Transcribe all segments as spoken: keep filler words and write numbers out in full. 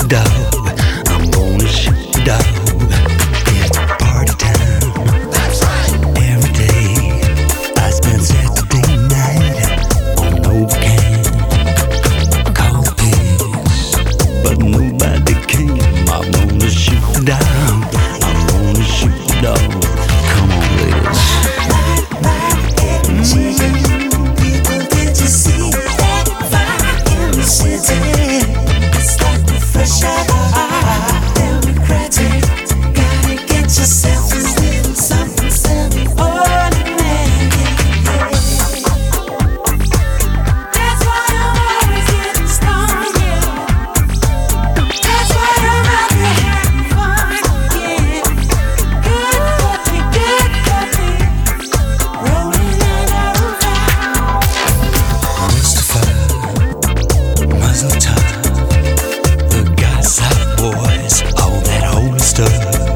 dog. I'm gonna shoot the dog. It's party time. That's right. Every day I spend Saturday night on Oakland. Call the pigs, but nobody came. I'm gonna shoot the dog. I'm gonna shoot the dog. Come on, ladies. Mm-hmm. People, did you see that fire in the city? It's like the fresh air. Democratic, gotta get yourself a little something semi-ordinary. That's why I'm always getting stoned, yeah. That's why I'm out there having fun, yeah. Good coffee, good coffee, rolling out our fire. Mustafa, muzzle top, the Gaza boys, all that holy stuff.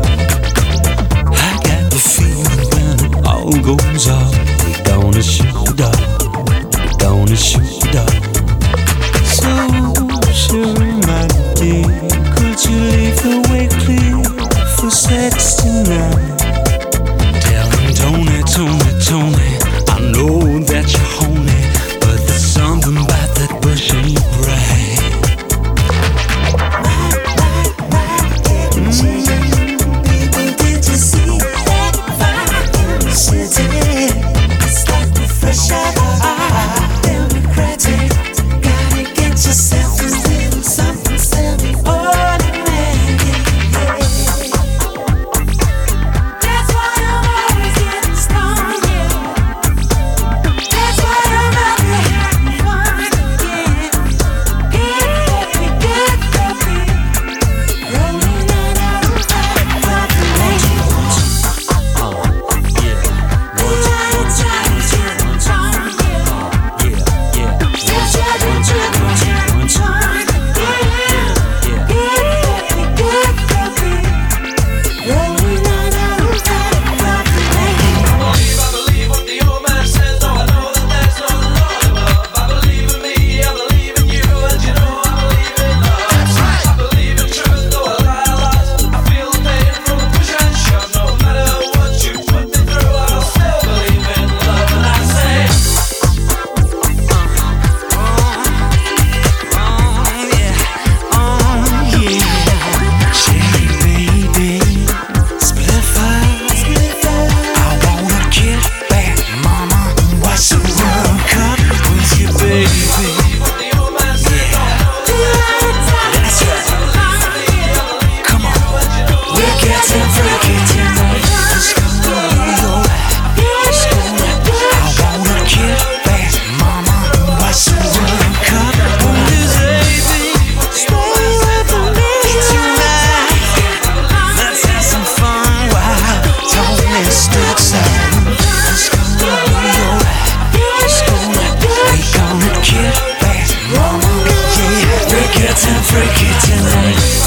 I got the feeling when it all goes off, we gonna shoot the dog, we gonna shoot the dog. So, Sherry, my dear, could you leave the way clear for sex tonight? Tell him, Tony, Tony, Tony, I know that you're horny, but there's something about that bush ain't right. People, did you see that fire in the city? It's like the fresh air. Democratic, gotta get yourself a little something semi-ordinary. That's why I'm always getting stoned, yeah. That's why I'm out there having fun, yeah. Good coffee, good coffee, rolling out our fire. Oh, yeah. One, two, one, two, one, two, one, two. Yeah, yeah. One, two, one, two, one, two, one, two. Yeah, yeah. Good coffee, rolling out our fire. believe, I believe what the old man says. No, I know that there's no Lord above. I believe in me, I believe in you, and you know I believe in love. That's right. I believe in truth, though I lie a lot. I feel the pain from the push and shove. No matter what you put me through, I'll still believe in love. And I say, Baby, what the old man says. No, I know that that's right. Come on, we're getting freaky tonight. Let's go, let's go. I wanna get back, mama. What's the World Cup? Baby, stay with me tonight. Let's have some fun while Tony stood side. Let's go, let's go. We're gonna get back, mama. Yeah, we're getting freaky tonight.